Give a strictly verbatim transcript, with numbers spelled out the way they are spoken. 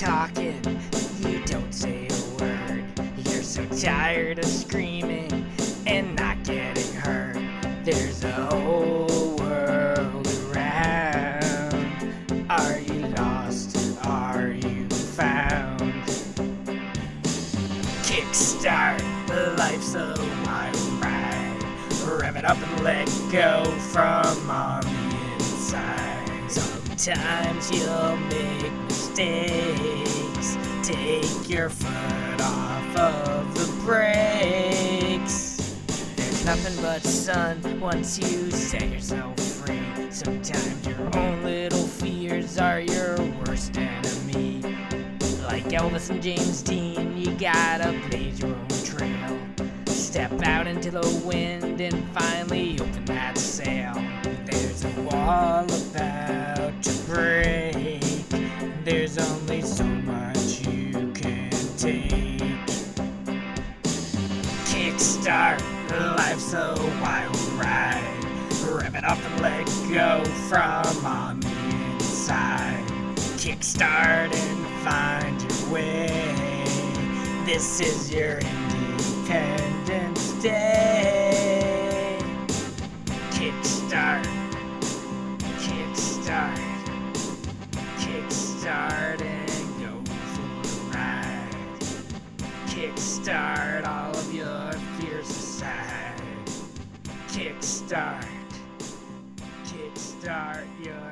talking, you don't say a word. You're so tired of screaming and not getting heard. There's a whole world around. Are you lost or are you found? Kickstart, life's a wild ride. Rev it up and let go from on the inside. Sometimes you'll make mistakes. Take your foot off of the brakes. There's nothing but sun once you set yourself free. Sometimes your own little fears are your worst enemy. Like Elvis and James Dean, you gotta blaze your own trail. Step out into the wind and finally open that sail. There's a wall about to break. There's only so much you can take. Kickstart, life's a wild ride. Rev it up and let go from on the inside. Kickstart and find your way. This is your Independence Day. Kickstart, kickstart, kickstart and go for a ride. Kickstart all of your fears aside. Kickstart, kickstart your